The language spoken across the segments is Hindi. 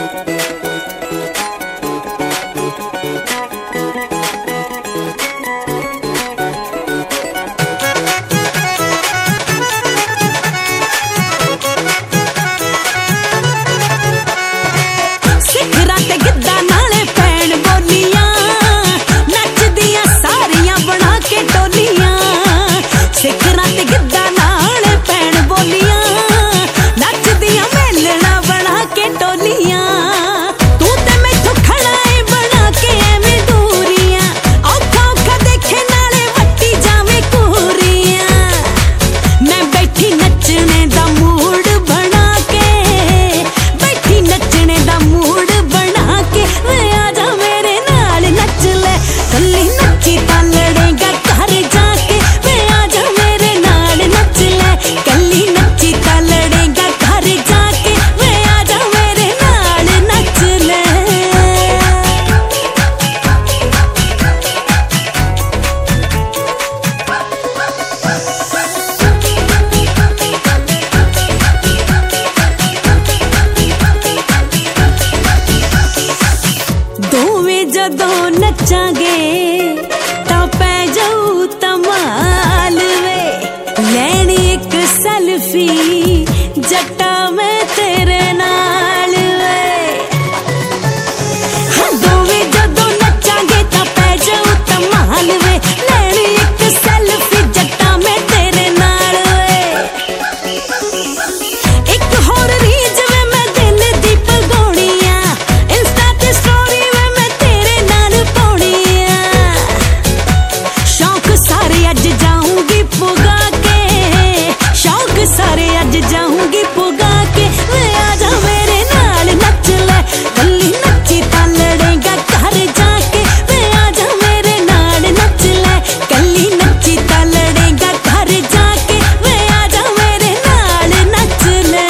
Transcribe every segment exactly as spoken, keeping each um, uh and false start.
जदों नचांगे तां पै जाऊ तमाल वे, लैनी एक सेल्फी जट्टा मैं तेरे नाल वे। दोवें जदों नचांगे तां पै जाऊ तमाल वे, लैनी एक सेल्फी जट्टा मैं तेरे नाल वे। एक होर रीज वे मैं दिल दी पगाउणी आ, इंस्टा ते स्टोरी वे मैं तेरे नाल पाउणी आ। शौक सारे अज जाऊंगी पुगा के, शौक सारे अज जाऊंगी पुगा के, वे आजा मेरे नाल नच ले, कल्ली नच्ची तां लड़ेगा घर जाके। वे आजा मेरे नाल नच ले, कल्ली नच्ची तां लड़ेगा घर जाके। वे आजा मेरे नाल नच ले।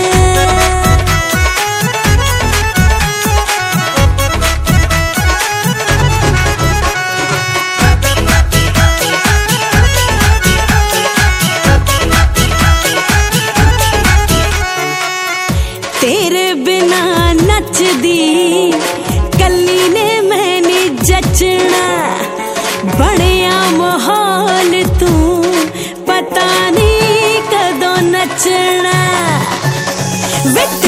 तेरे बिना नचदी कल्ली ने मैंने जचना, बड़िया माहौल तू पता नहीं कदों नचना।